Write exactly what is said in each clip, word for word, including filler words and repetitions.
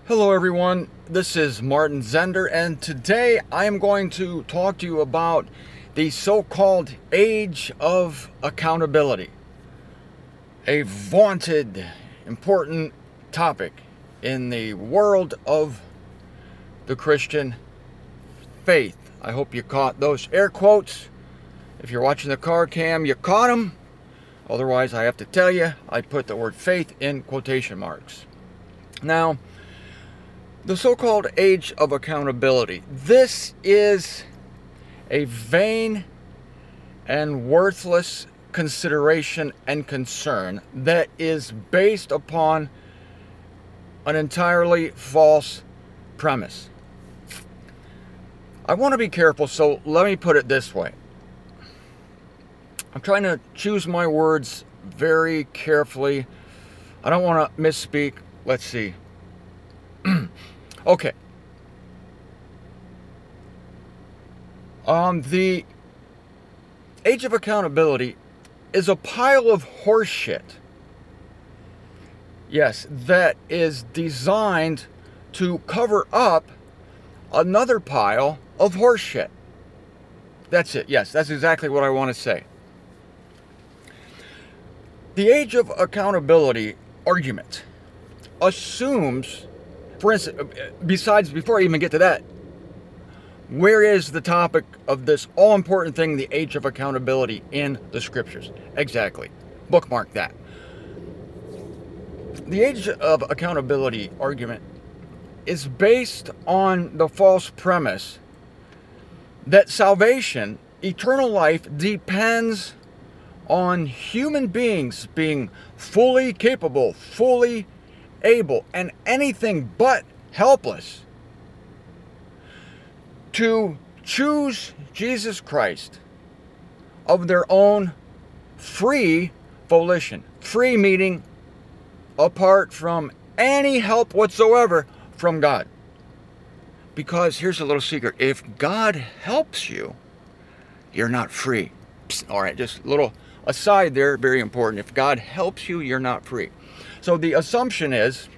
Hello everyone, this is Martin Zender, and today I am going to talk to you about the so-called age of accountability. A vaunted, important topic in the world of the Christian faith. I hope you caught those air quotes. If you're watching the car cam, you caught them. Otherwise, I have to tell you, I put the word faith in quotation marks. Now, the so-called age of accountability. This is a vain and worthless consideration and concern that is based upon an entirely false premise. I want to be careful, so let me put it this way. I'm trying to choose my words very carefully. I don't want to misspeak. Let's see. Okay. Um, the age of accountability is a pile of horseshit. Yes, that is designed to cover up another pile of horseshit. That's it. Yes, that's exactly what I want to say. The age of accountability argument assumes, for instance, besides, before I even get to that, where is the topic of this all-important thing, the age of accountability, in the scriptures? Exactly. Bookmark that. The age of accountability argument is based on the false premise that salvation, eternal life, depends on human beings being fully capable, fully able, and anything but helpless to choose Jesus Christ of their own free volition. Free meaning apart from any help whatsoever from God. Because here's a little secret. If God helps you, you're not free. Psst, all right, just a little aside there, very important. If God helps you, you're not free. So the assumption is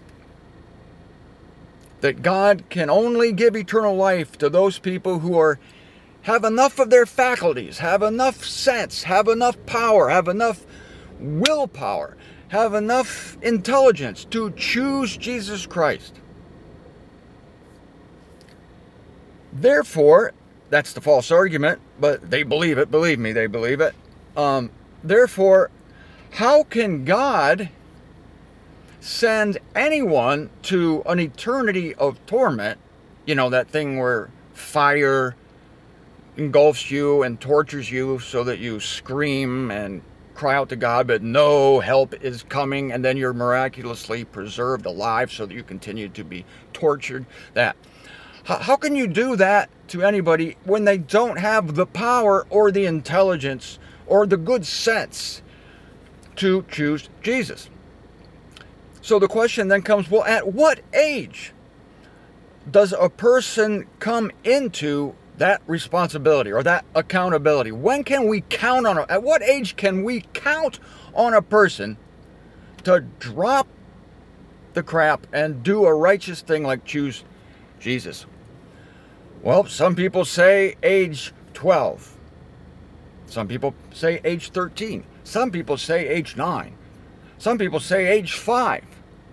that God can only give eternal life to those people who are have enough of their faculties, have enough sense, have enough power, have enough willpower, have enough intelligence to choose Jesus Christ. Therefore, that's the false argument, but they believe it. Believe me, they believe it. Um, therefore, how can God send anyone to an eternity of torment? You know, that thing where fire engulfs you and tortures you so that you scream and cry out to God, but no help is coming, and then you're miraculously preserved alive so that you continue to be tortured. That. How, how can you do that to anybody when they don't have the power or the intelligence or the good sense to choose Jesus? So the question then comes, well, at what age does a person come into that responsibility or that accountability? When can we count on, a, at what age can we count on a person to drop the crap and do a righteous thing like choose Jesus? Well, some people say age twelve. Some people say age thirteen. Some people say age nine. Some people say age five.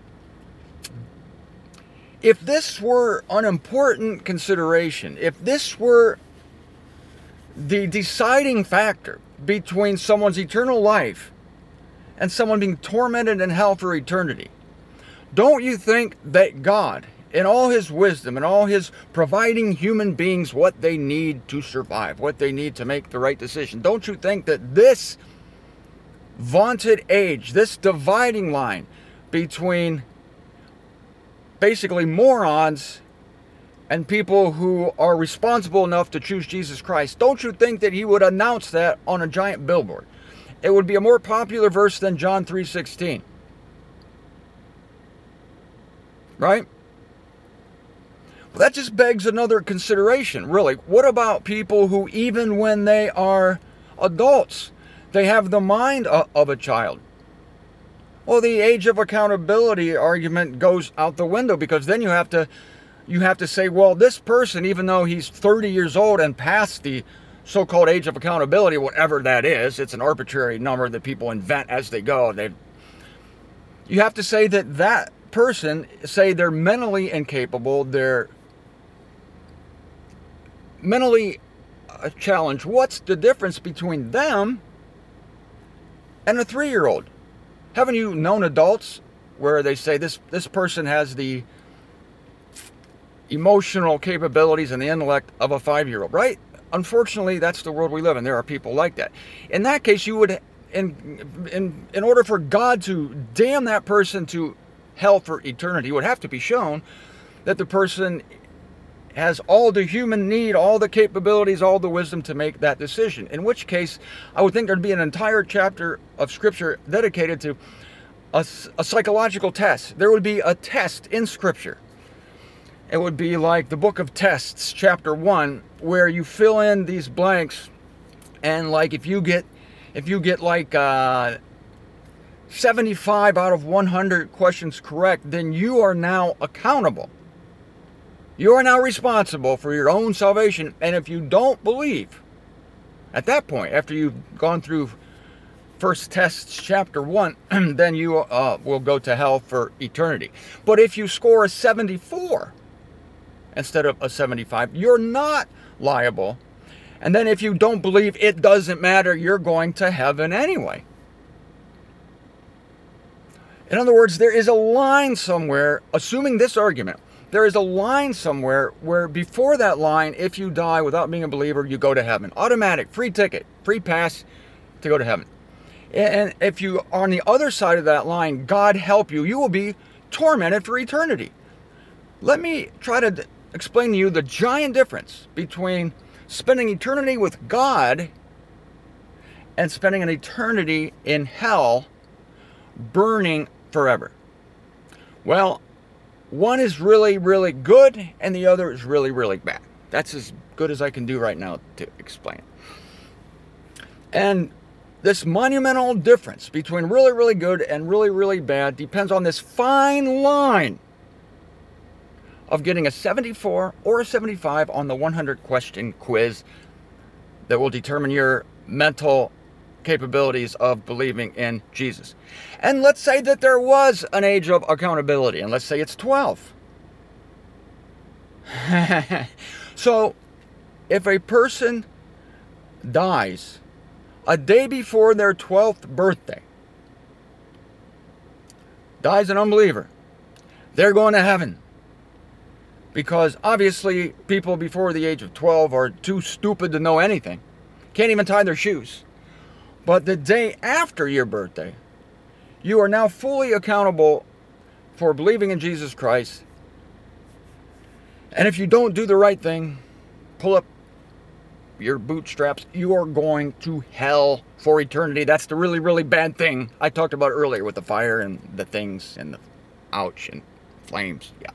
If this were an important consideration, if this were the deciding factor between someone's eternal life and someone being tormented in hell for eternity, don't you think that God, in all his wisdom and all his providing human beings what they need to survive, what they need to make the right decision, don't you think that this vaunted age, this dividing line between basically morons and people who are responsible enough to choose Jesus Christ, don't you think that he would announce that on a giant billboard? It would be a more popular verse than John three sixteen. Right? Well, that just begs another consideration, really. What about people who, even when they are adults, they have the mind of a child? Well, the age of accountability argument goes out the window, because then you have to you have to say, well, this person, even though he's thirty years old and past the so-called age of accountability, whatever that is, it's an arbitrary number that people invent as they go. They, you have to say that that person, say they're mentally incapable, they're mentally uh, challenged. What's the difference between them and a three-year-old? Haven't you known adults where they say this this person has the emotional capabilities and the intellect of a five-year-old, right? Unfortunately, that's the world we live in. There are people like that. In that case, you would, in in in order for God to damn that person to hell for eternity, it would have to be shown that the person has all the human need, all the capabilities, all the wisdom to make that decision. In which case, I would think there'd be an entire chapter of Scripture dedicated to a, a psychological test. There would be a test in Scripture. It would be like the book of tests, chapter one, where you fill in these blanks, and like if you get, if you get like uh, seventy-five out of one hundred questions correct, then you are now accountable. You are now responsible for your own salvation. And if you don't believe, at that point, after you've gone through First Tests chapter one, then you uh, will go to hell for eternity. But if you score a seventy-four instead of a seventy-five, you're not liable. And then if you don't believe, it doesn't matter, you're going to heaven anyway. In other words, there is a line somewhere, assuming this argument, there is a line somewhere where before that line, if you die without being a believer, you go to heaven. Automatic, free ticket, free pass to go to heaven. And if you are on the other side of that line, God help you, you will be tormented for eternity. Let me try to explain to you the giant difference between spending eternity with God and spending an eternity in hell, burning forever. Well, one is really, really good, and the other is really, really bad. That's as good as I can do right now to explain. And this monumental difference between really, really good and really, really bad depends on this fine line of getting a seventy-four or a seventy-five on the one hundred question quiz that will determine your mental capabilities of believing in Jesus. And let's say that there was an age of accountability, and let's say it's twelve. So, if a person dies a day before their twelfth birthday, dies an unbeliever, they're going to heaven. Because obviously people before the age of twelve are too stupid to know anything. Can't even tie their shoes. But the day after your birthday, you are now fully accountable for believing in Jesus Christ. And if you don't do the right thing, pull up your bootstraps, you are going to hell for eternity. That's the really, really bad thing I talked about earlier with the fire and the things and the ouch and flames. Yeah.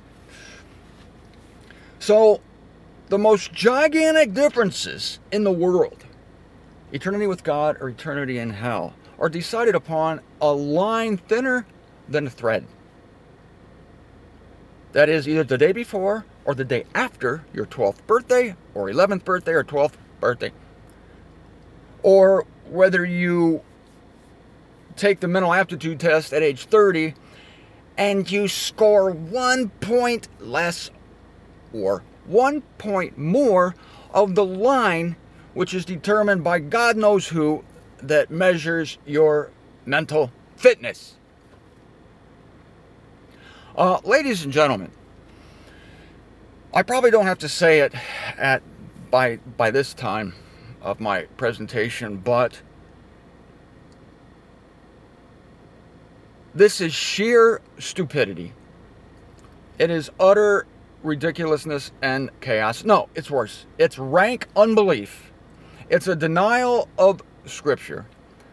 So, the most gigantic differences in the world, eternity with God or eternity in hell, are decided upon a line thinner than a thread. That is either the day before or the day after your twelfth birthday or eleventh birthday or twelfth birthday. Or whether you take the mental aptitude test at age thirty and you score one point less or one point more of the line, which is determined by God knows who, that measures your mental fitness. Uh, ladies and gentlemen, I probably don't have to say it at by by this time of my presentation, but this is sheer stupidity. It is utter ridiculousness and chaos. No, it's worse. It's rank unbelief. It's a denial of Scripture.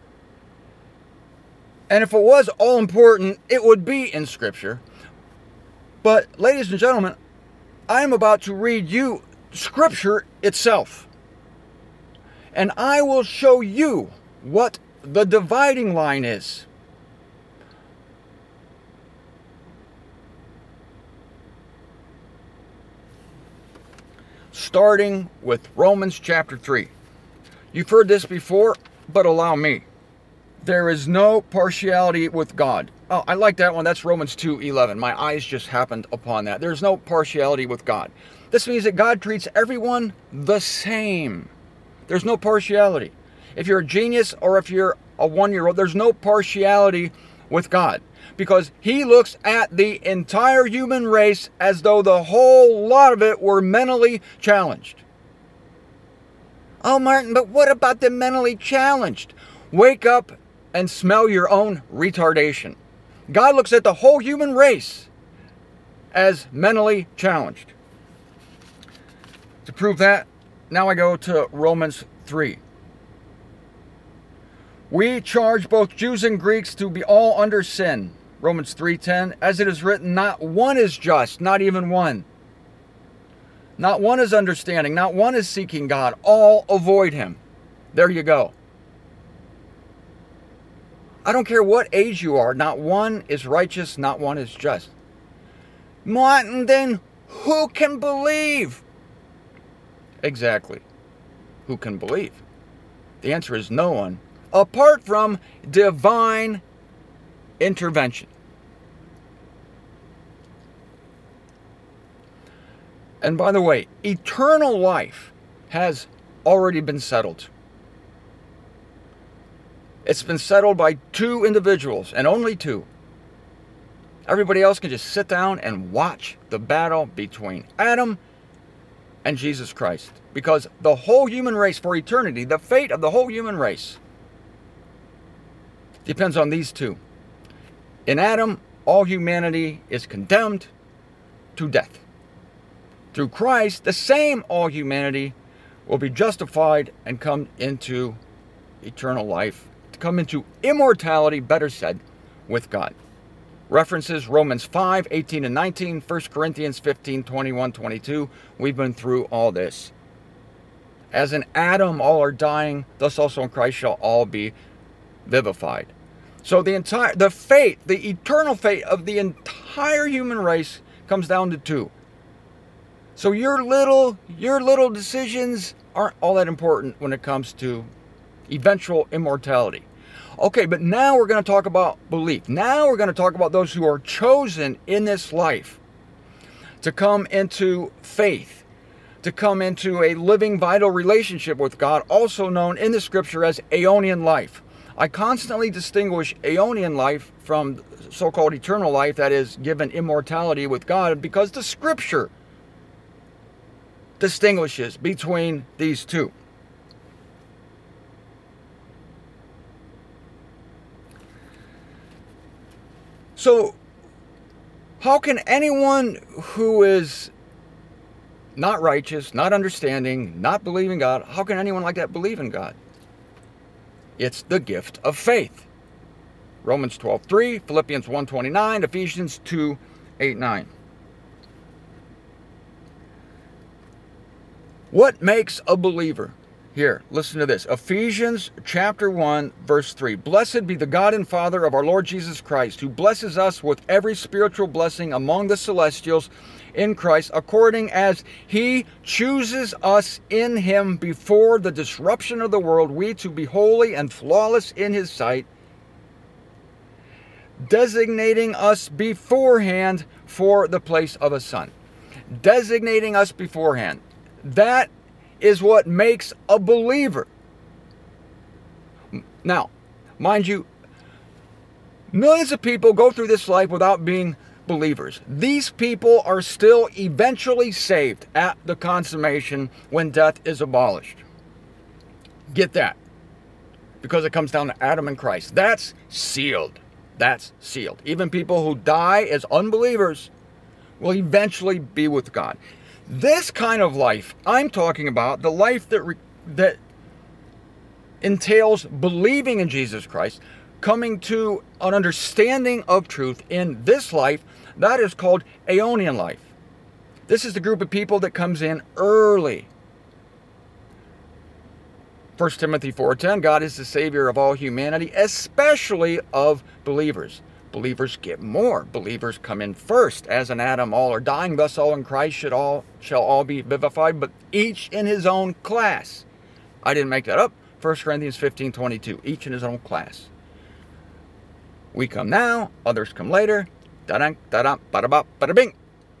And if it was all important, it would be in Scripture. But, ladies and gentlemen, I am about to read you Scripture itself. And I will show you what the dividing line is starting with Romans chapter three. You've heard this before, but allow me. There is no partiality with God. Oh, I like that one. That's Romans two eleven. My eyes just happened upon that. There's no partiality with God. This means that God treats everyone the same. There's no partiality. If you're a genius or if you're a one-year-old, there's no partiality with God, because he looks at the entire human race as though the whole lot of it were mentally challenged. Oh, Martin, but what about the mentally challenged? Wake up and smell your own retardation. God looks at the whole human race as mentally challenged. To prove that, now I go to Romans three. We charge both Jews and Greeks to be all under sin. Romans three ten, as it is written, not one is just, not even one. Not one is understanding, not one is seeking God. All avoid him. There you go. I don't care what age you are, not one is righteous, not one is just. Martin, then who can believe? Exactly. Who can believe? The answer is no one, apart from divine intervention. And by the way, eternal life has already been settled. It's been settled by two individuals, and only two. Everybody else can just sit down and watch the battle between Adam and Jesus Christ. Because the whole human race for eternity, the fate of the whole human race, depends on these two. In Adam, all humanity is condemned to death. Through Christ, the same all humanity will be justified and come into eternal life, to come into immortality, better said, with God. References Romans five, eighteen and nineteen, First Corinthians fifteen, twenty-one, twenty-two. We've been through all this. As in Adam all are dying, thus also in Christ shall all be vivified. So the entire, the fate, the eternal fate of the entire human race comes down to two. So your little, your little decisions aren't all that important when it comes to eventual immortality. Okay, but now we're going to talk about belief. Now we're going to talk about those who are chosen in this life to come into faith, to come into a living, vital relationship with God, also known in the scripture as Aeonian life. I constantly distinguish Aeonian life from so-called eternal life, that is given immortality with God, because the scripture distinguishes between these two. So, how can anyone who is not righteous, not understanding, not believing God, how can anyone like that believe in God? It's the gift of faith. Romans twelve three, Philippians one twenty-nine, Ephesians two eight nine. What makes a believer? Here, listen to this. Ephesians chapter one, verse three. Blessed be the God and Father of our Lord Jesus Christ, who blesses us with every spiritual blessing among the celestials in Christ, according as he chooses us in him before the disruption of the world, we to be holy and flawless in his sight, designating us beforehand for the place of a son. Designating us beforehand. That is what makes a believer. Now, mind you, millions of people go through this life without being believers. These people are still eventually saved at the consummation when death is abolished. Get that. Because it comes down to Adam and Christ. That's sealed. That's sealed. Even people who die as unbelievers will eventually be with God. This kind of life I'm talking about, the life that re- that entails believing in Jesus Christ, coming to an understanding of truth in this life, that is called Aeonian life. This is the group of people that comes in early. First Timothy four ten, God is the Savior of all humanity, especially of believers. believers get more. Believers come in first. As in Adam all are dying, thus all in Christ should all shall all be vivified, but each in his own class. I didn't make that up. First Corinthians fifteen twenty-two. Each in his own class. We come now, others come later. Da-dunk, da-dum, ba-da-bop, bada-bing.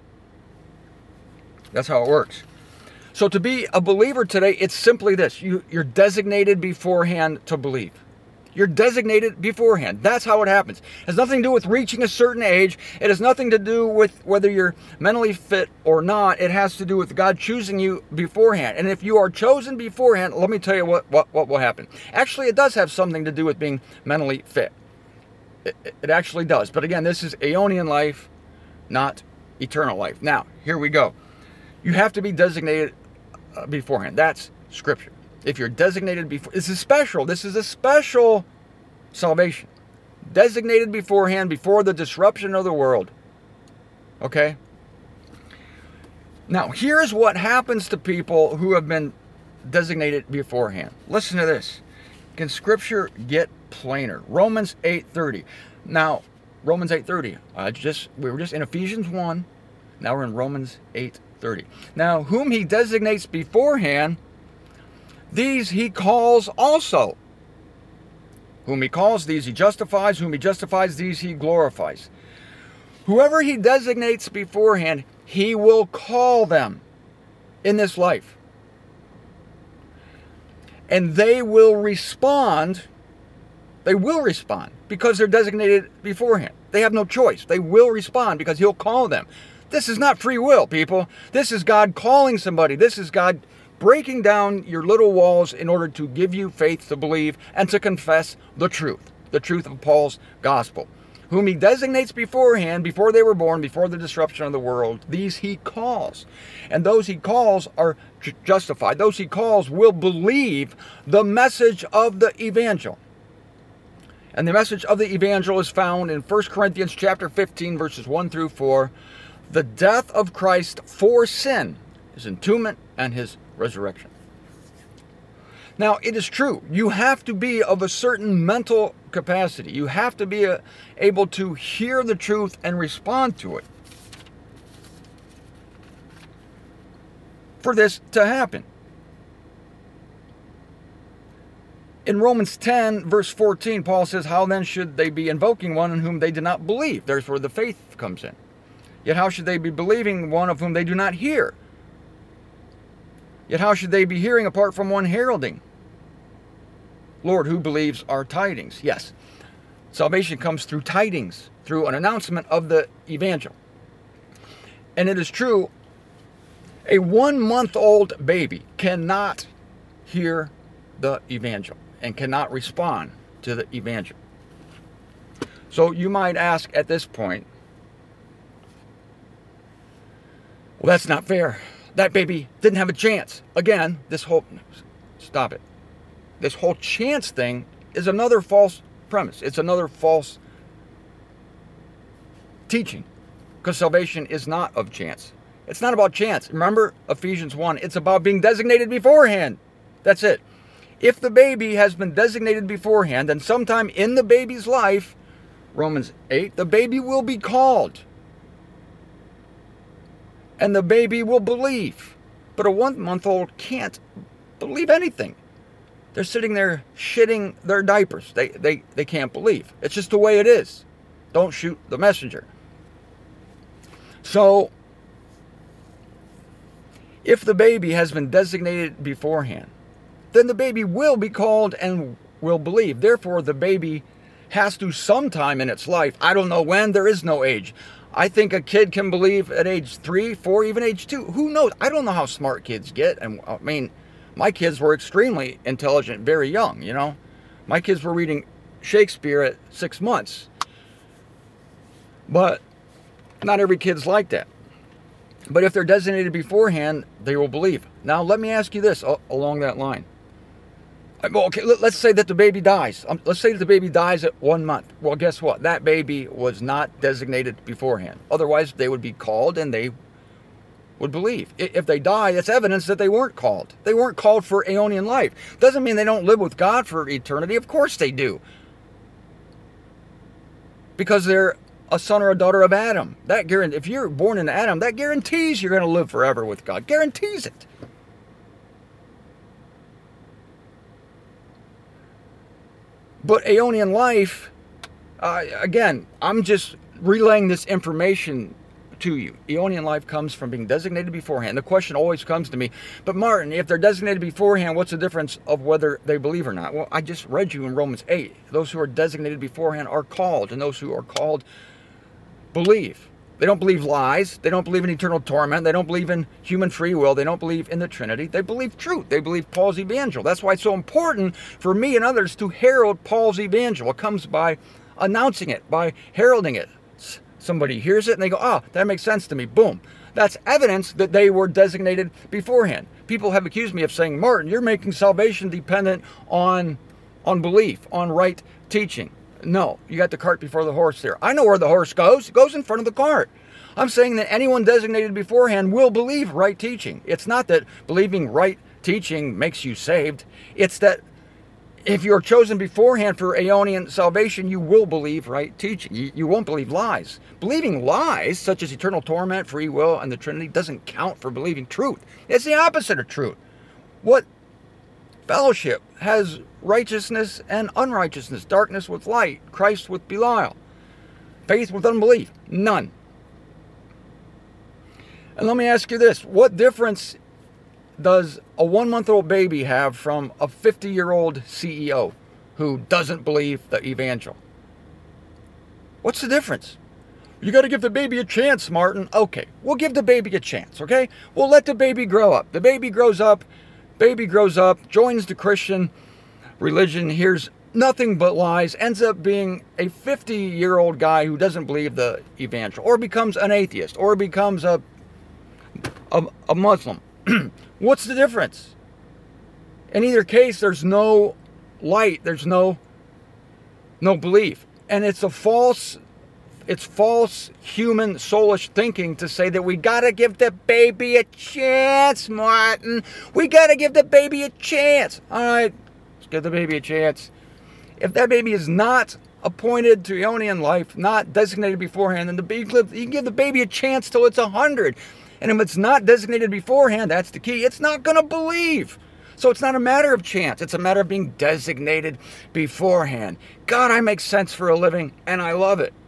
That's how it works. So to be a believer today, it's simply this. You, you're designated beforehand to believe. You're designated beforehand. That's how it happens. It has nothing to do with reaching a certain age. It has nothing to do with whether you're mentally fit or not. It has to do with God choosing you beforehand. And if you are chosen beforehand, let me tell you what, what, what will happen. Actually, it does have something to do with being mentally fit. It, it actually does. But again, this is aeonian life, not eternal life. Now, here we go. You have to be designated uh, beforehand. That's Scripture. If you're designated before, this is special. This is a special salvation. Designated beforehand, before the disruption of the world. Okay? Now, here's what happens to people who have been designated beforehand. Listen to this. Can Scripture get plainer? Romans eight thirty. Now, Romans eight thirty. Uh, just we were just in Ephesians one. Now we're in Romans eight thirty. Now, whom he designates beforehand, these he calls also. Whom he calls, these he justifies. Whom he justifies, these he glorifies. Whoever he designates beforehand, he will call them in this life. And they will respond. They will respond because they're designated beforehand. They have no choice. They will respond because he'll call them. This is not free will, people. This is God calling somebody. This is God breaking down your little walls in order to give you faith to believe and to confess the truth, the truth of Paul's gospel. Whom he designates beforehand, before they were born, before the disruption of the world, these he calls. And those he calls are justified. Those he calls will believe the message of the evangel. And the message of the evangel is found in First Corinthians chapter fifteen, verses one through four. The death of Christ for sin, his entombment, and his resurrection. Now, it is true. You have to be of a certain mental capacity. You have to be a, able to hear the truth and respond to it for this to happen. In Romans ten, verse fourteen, Paul says, how then should they be invoking one in whom they did not believe? There's where the faith comes in. Yet how should they be believing one of whom they do not hear? Yet how should they be hearing apart from one heralding? Lord, who believes our tidings? Yes, salvation comes through tidings, through an announcement of the evangel. And it is true, a one-month-old baby cannot hear the evangel and cannot respond to the evangel. So you might ask at this point, well, that's not fair. That baby didn't have a chance. Again, this whole, stop it. This whole chance thing is another false premise. It's another false teaching. Because salvation is not of chance. It's not about chance. Remember Ephesians one, it's about being designated beforehand. That's it. If the baby has been designated beforehand, then sometime in the baby's life, Romans eight, the baby will be called. And the baby will believe. But a one-month-old can't believe anything. They're sitting there shitting their diapers. They, they, they can't believe. It's just the way it is. Don't shoot the messenger. So, if the baby has been designated beforehand, then the baby will be called and will believe. Therefore, the baby has to sometime in its life, I don't know when, there is no age. I think a kid can believe at age three, four, even age two. Who knows? I don't know how smart kids get. And I mean, my kids were extremely intelligent, very young, you know. My kids were reading Shakespeare at six months. But not every kid's like that. But if they're designated beforehand, they will believe. Now, let me ask you this along that line. Well, okay, let's say that the baby dies. Um, let's say that the baby dies at one month. Well, guess what? That baby was not designated beforehand. Otherwise, they would be called and they would believe. If they die, that's evidence that they weren't called. They weren't called for aeonian life. Doesn't mean they don't live with God for eternity. Of course they do. because they're a son or a daughter of Adam. That guarantee, if you're born in Adam, that guarantees you're going to live forever with God. Guarantees it. But Aeonian life, uh, again, I'm just relaying this information to you. Aeonian life comes from being designated beforehand. The question always comes to me, but Martin, if they're designated beforehand, what's the difference of whether they believe or not? Well, I just read you in Romans eight. Those who are designated beforehand are called, and those who are called believe. They don't believe lies. They don't believe in eternal torment. They don't believe in human free will. They don't believe in the Trinity. They believe truth. They believe Paul's evangel. That's why it's so important for me and others to herald Paul's evangel. It comes by announcing it, by heralding it. Somebody hears it and they go, oh, that makes sense to me. Boom. That's evidence that they were designated beforehand. People have accused me of saying, Martin, you're making salvation dependent on, on belief, on right teaching. No, you got the cart before the horse there. I know where the horse goes. It goes in front of the cart. I'm saying that anyone designated beforehand will believe right teaching. It's not that believing right teaching makes you saved. It's that if you're chosen beforehand for Aeonian salvation, you will believe right teaching. You, you won't believe lies. Believing lies, such as eternal torment, free will, and the Trinity, doesn't count for believing truth. It's the opposite of truth. What fellowship has righteousness and unrighteousness, darkness with light, Christ with Belial, faith with unbelief? None. And let me ask you this. What difference does a one-month-old baby have from a fifty-year-old C E O who doesn't believe the evangel? What's the difference? You got to give the baby a chance, Martin. Okay, we'll give the baby a chance, okay? We'll let the baby grow up. The baby grows up, baby grows up, joins the Christian religion, hears nothing but lies, ends up being a fifty-year-old guy who doesn't believe the evangel, or becomes an atheist, or becomes a, a, a Muslim. What's the difference? In either case, there's no light, there's no no belief. And it's a false, it's false human soulish thinking to say that we gotta give the baby a chance, Martin. We gotta give the baby a chance. All right, let's give the baby a chance. If that baby is not appointed to Aeonian life, not designated beforehand, then the baby, you can give the baby a chance till it's a hundred. And if it's not designated beforehand, that's the key, it's not going to believe. So it's not a matter of chance. It's a matter of being designated beforehand. God, I make sense for a living, and I love it.